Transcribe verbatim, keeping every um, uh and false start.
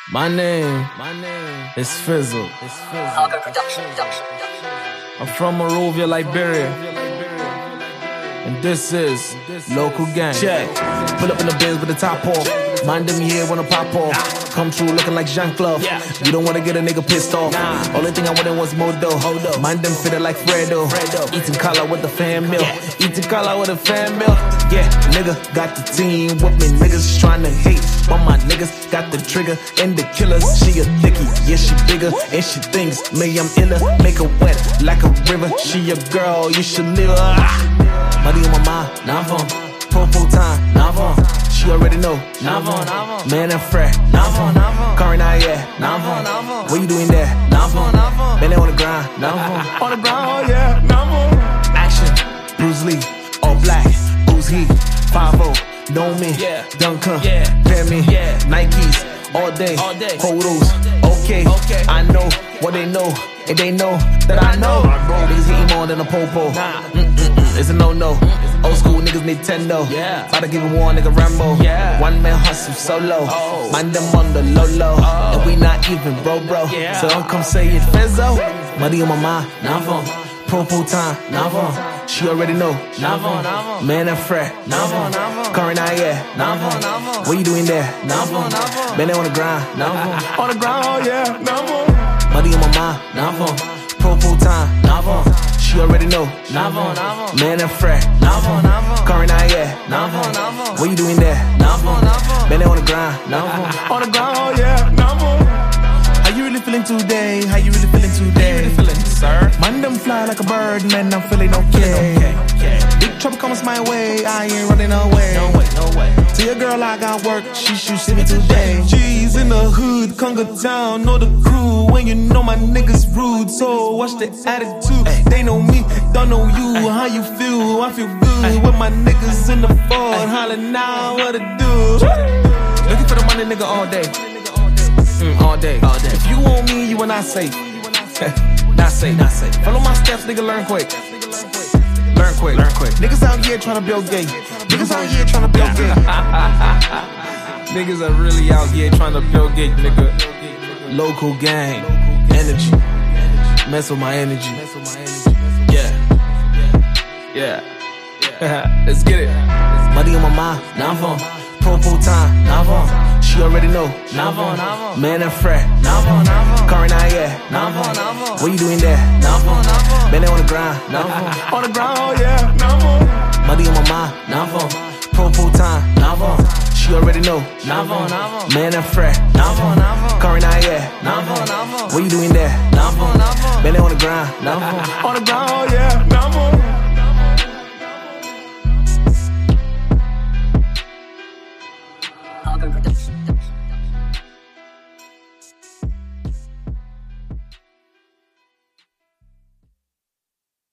My name, my name is Fizzle. It's Fizzle. Production, production, production. I'm from Monrovia, Liberia, and this is Local Gang. Check. Pull up in the Benz with the top off. Mind them here wanna pop off. Come true looking like Jean-Claude. You don't wanna get a nigga pissed off. Only thing I wanted was Modo. Mind them fitted like Fredo. Eating collar with the fan milk. Eating collar with a fan milk. Yeah, nigga got the team with me. Niggas tryna hate, but my niggas got the trigger and the killers. She a thickie, yeah she bigger, and she thinks me I'm iller. Make her wet like a river. She a girl, you should live her. Money on my mind, now I'm Popo time, now I'm she already know, now I'm man and fret, now I'm Curry now, yeah, now I'm what you doing there, now I'm man on the grind, now I'm on the ground, oh yeah, now I'm action, Bruce Lee, all black, who's he, five oh, know me, yeah. Duncan, yeah. Bear me, yeah. Nikes, all day, all day. Photos, okay. okay, I know what they know, and they know that I know. Niggas hitting more than a popo. Nah. Mm -mm -mm. It's a no-no. Old school niggas Nintendo. Yeah. About to give him one nigga Rambo. Yeah. One man hustle solo. Oh. Mind them on the low-low. Oh. And we not even bro bro. Yeah. So don't come say it Fezzo. Money on my mind, now I'm Popo time, now I'm she already know, now I'm man and fret, now I'm Curry now, yeah, now I'm what you doing there, now I'm man on the grind, now I'm on the ground, oh yeah, now I'm money on my mind, now I'm Popo time, now I'm she already know, now I'm man and fret, now I'm Curry now, yeah, now I'm what you doing there, now I'm man on the grind, now I'm on the ground, oh yeah, now I'm how you really feeling today? How you really feeling today? How you really feeling, sir? Man, them fly like a bird, man, I'm feeling okay. okay, okay. Big trouble comes my way, I ain't running away. No way, no way. To your girl, I got work, she should see me today. G's in the hood, Conga town, know the crew. When you know my niggas rude, so watch the attitude. Ay. They know me, don't know you. Ay. How you feel? I feel good. Ay. With my niggas in the Ford, hollering now, what to do? Looking for the money, nigga, all day. Mm, all day, all day. If you want me, you and I safe. Not safe, not safe. Follow my steps, nigga, learn quick. Learn quick, learn quick. Niggas out here trying to build gay. Niggas out here trying to build gay. Niggas are really out here trying to build gay, nigga. Local gang, energy. Mess with my energy. Yeah, yeah. Let's get it. Money on my mind, now I'm on Popo time, now I'm she already know, now I'm man and fret, now I'm Curry now, yeah, now I'm what you doing there, now I'm man on the grind, now I'm on the ground, oh yeah, now I'm money on my mind, now I'm Popo time, now I'm she already know, now I'm man and fret, now I'm Curry now, yeah, now I'm what you doing there, now I'm man on the grind, now I'm on the ground, oh yeah, now